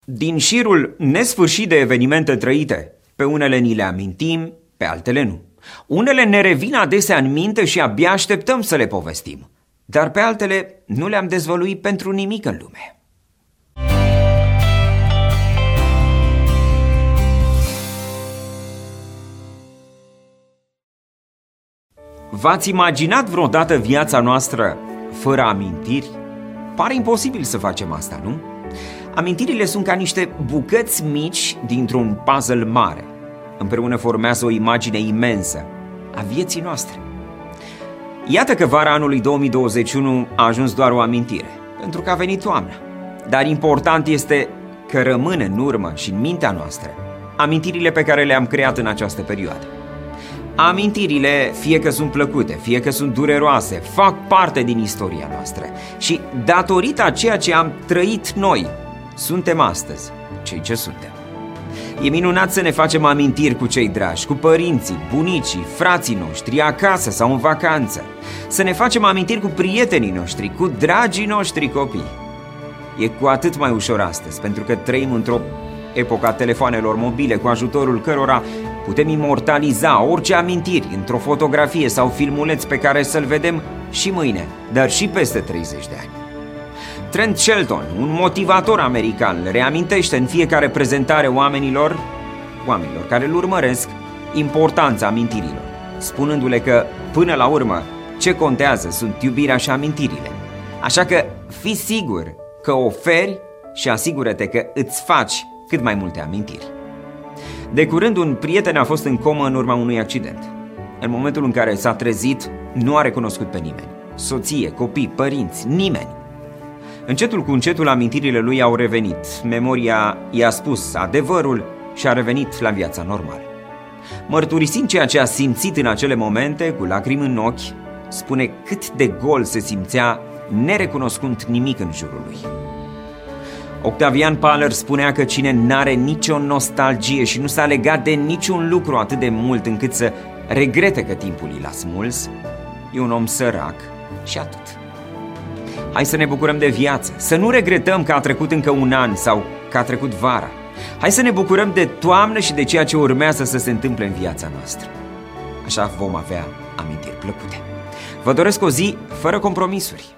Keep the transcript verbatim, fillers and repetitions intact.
Din șirul nesfârșit de evenimente trăite, pe unele ni le amintim, pe altele nu. Unele ne revin adesea în minte și abia așteptăm să le povestim, dar pe altele nu le-am dezvăluit pentru nimic în lume. V-ați imaginat vreodată viața noastră fără amintiri? Pare imposibil să facem asta, nu? Amintirile sunt ca niște bucăți mici dintr-un puzzle mare. Împreună formează o imagine imensă a vieții noastre. Iată că vara anului două mii douăzeci și unu a ajuns doar o amintire, pentru că a venit toamna. Dar important este că rămân în urmă și în mintea noastră amintirile pe care le-am creat în această perioadă. Amintirile, fie că sunt plăcute, fie că sunt dureroase, fac parte din istoria noastră și datorită a ceea ce am trăit noi, suntem astăzi cei ce suntem. E minunat să ne facem amintiri cu cei dragi, cu părinții, bunicii, frații noștri, acasă sau în vacanță. Să ne facem amintiri cu prietenii noștri, cu dragii noștri copii. E cu atât mai ușor astăzi, pentru că trăim într-o epocă a telefoanelor mobile, cu ajutorul cărora putem imortaliza orice amintiri într-o fotografie sau filmuleț pe care să-l vedem și mâine, dar și peste treizeci de ani. Trent Shelton, un motivator american, reamintește în fiecare prezentare oamenilor, oamenilor care îl urmăresc, importanța amintirilor, spunându-le că, până la urmă, ce contează sunt iubirea și amintirile. Așa că fii sigur că oferi și asigură-te că îți faci cât mai multe amintiri. De curând, un prieten a fost în comă în urma unui accident. În momentul în care s-a trezit, nu a recunoscut pe nimeni. Soție, copii, părinți, nimeni. Încetul cu încetul amintirile lui au revenit. Memoria i-a spus adevărul și a revenit la viața normală. Mărturisind ceea ce a simțit în acele momente, cu lacrimi în ochi, spune cât de gol se simțea nerecunoscând nimic în jurul lui. Octavian Paler spunea că cine n-are nicio nostalgie și nu s-a legat de niciun lucru atât de mult încât să regrete că timpul i l-a smuls, e un om sărac și atât. Hai să ne bucurăm de viață, să nu regretăm că a trecut încă un an sau că a trecut vara. Hai să ne bucurăm de toamnă și de ceea ce urmează să se întâmple în viața noastră. Așa vom avea amintiri plăcute. Vă doresc o zi fără compromisuri.